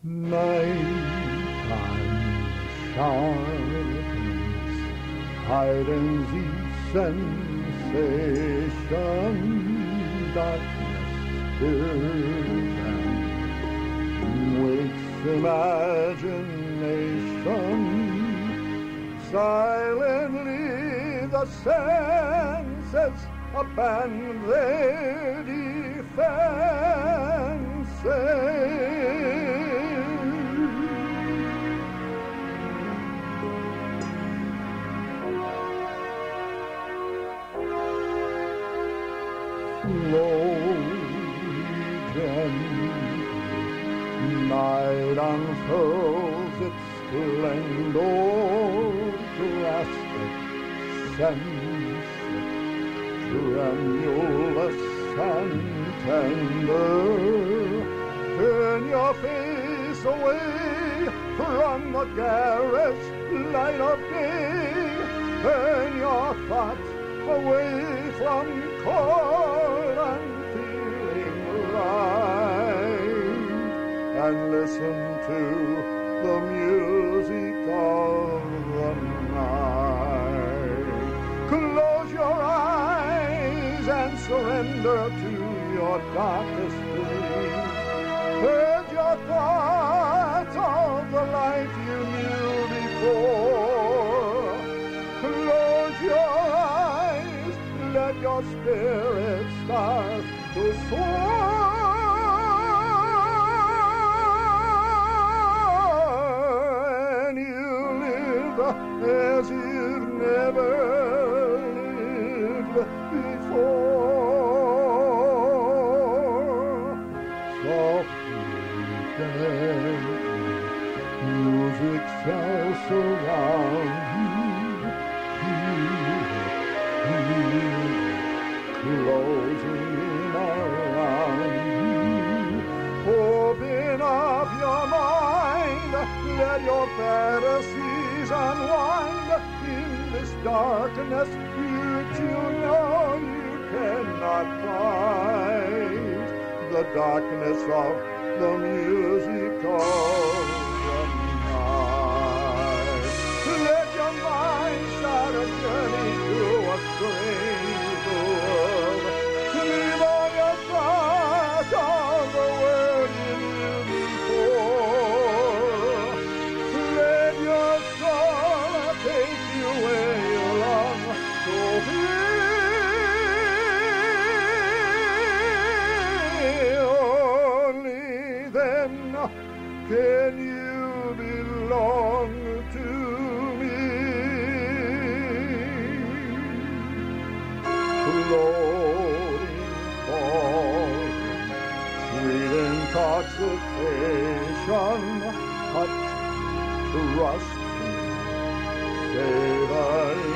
Nighttime sharpens, hide-and-seek sensation, darkness stirs and wakes imagination. Silently the senses abandon their defenses. Slowly, gently, night unfurls its splendor, drastic, sensitive, tremulous and tender. Turn your face away from the garish light of day. Turn your thoughts away from cold and feeling right, and listen to the music of the night. Close your eyes and surrender to your darkest dreams. Purge your thoughts of the life you knew before. Close your eyes, let your spirit start to soar, and you live as you've never lived before. Softly, gently, music shall surround you. Closing around you. Open up your mind, let your fantasies unwind in this darkness which you know you cannot fight. The darkness of the music of the night. Let your mind start a journey through a strange world. Leave all your thoughts on the world you knew before. Let your soul take you where you long to be. Only then can you belong to me. Floating, falling, sweet intoxication, touch, trust, savory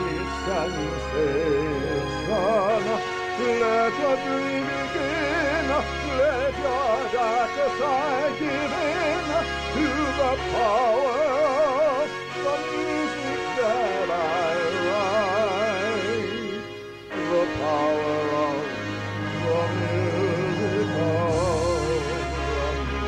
sensation. Let your dream begin, let your darker side give in to the power of the music that I write. The power of the music of the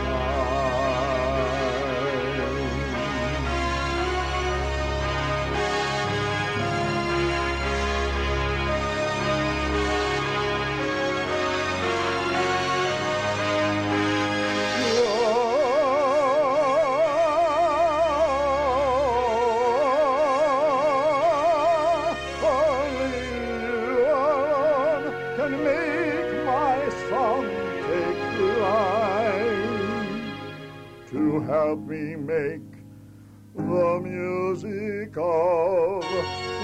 can make my song take flight, to help me make the music of